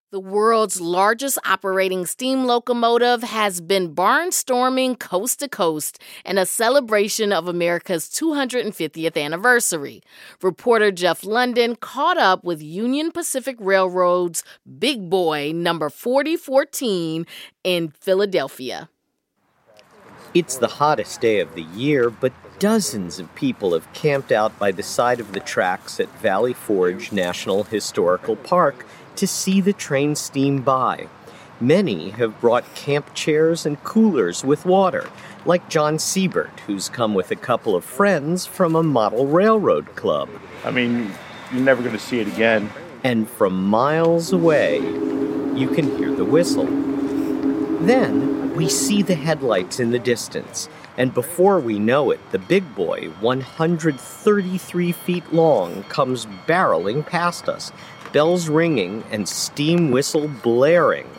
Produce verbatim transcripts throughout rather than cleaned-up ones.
The world's largest operating steam locomotive has been barnstorming coast to coast in a celebration of America's two hundred fiftieth anniversary. Reporter Jeff London caught up with Union Pacific Railroad's Big Boy number forty fourteen in Philadelphia. It's the hottest day of the year, but dozens of people have camped out by the side of the tracks at Valley Forge National Historical Park to see the train steam by. Many have brought camp chairs and coolers with water, like John Siebert, who's come with a couple of friends from a model railroad club. I mean, you're never going to see it again. And from miles away, you can hear the whistle. Then we see the headlights in the distance, and before we know it, the Big Boy, one hundred thirty-three feet long, comes barreling past us, bells ringing and steam whistle blaring.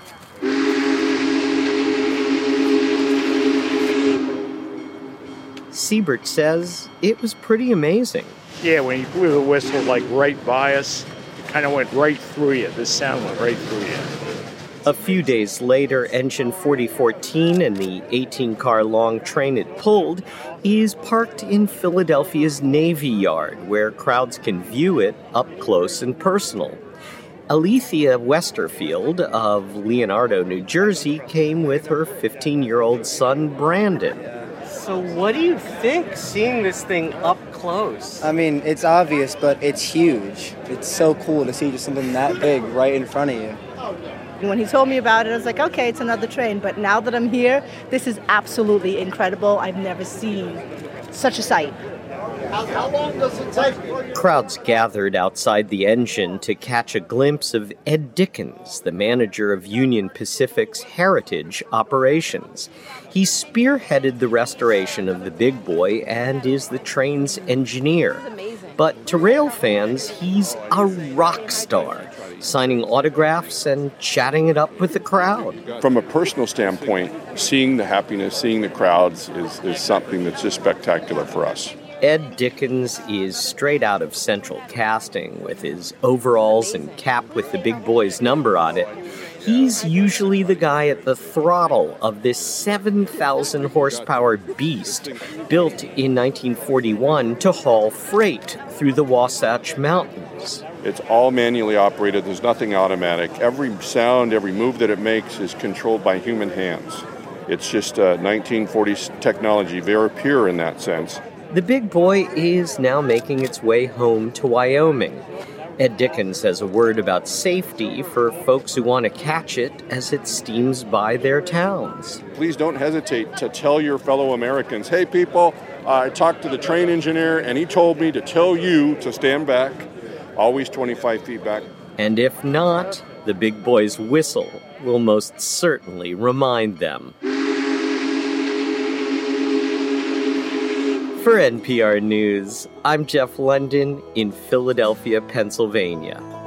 Siebert says it was pretty amazing. Yeah, when he blew the whistle like right by us, it kind of went right through you. The sound went right through you. A few days later, engine forty fourteen and the eighteen-car-long train it pulled is parked in Philadelphia's Navy Yard, where crowds can view it up close and personal. Alethea Westerfield of Leonardo, New Jersey, came with her fifteen-year-old son, Brandon. So what do you think, seeing this thing up close? I mean, it's obvious, but it's huge. It's so cool to see just something that big right in front of you. When he told me about it, I was like, okay, it's another train. But now that I'm here, this is absolutely incredible. I've never seen such a sight. How, how long does it take? Crowds gathered outside the engine to catch a glimpse of Ed Dickens, the manager of Union Pacific's heritage operations. He spearheaded the restoration of the Big Boy and is the train's engineer. But to rail fans, he's a rock star, signing autographs and chatting it up with the crowd. From a personal standpoint, seeing the happiness, seeing the crowds is, is something that's just spectacular for us. Ed Dickens is straight out of Central Casting with his overalls and cap with the Big Boy's number on it. He's usually the guy at the throttle of this seven thousand horsepower beast built in nineteen forty-one to haul freight through the Wasatch Mountains. It's all manually operated. There's nothing automatic. Every sound, every move that it makes is controlled by human hands. It's just uh, nineteen forties technology, very pure in that sense. The Big Boy is now making its way home to Wyoming. Ed Dickens has a word about safety for folks who want to catch it as it steams by their towns. Please don't hesitate to tell your fellow Americans, hey people, uh, I talked to the train engineer and he told me to tell you to stand back, always twenty-five feet back. And if not, the Big Boy's whistle will most certainly remind them. For N P R News, I'm Jeff London in Philadelphia, Pennsylvania.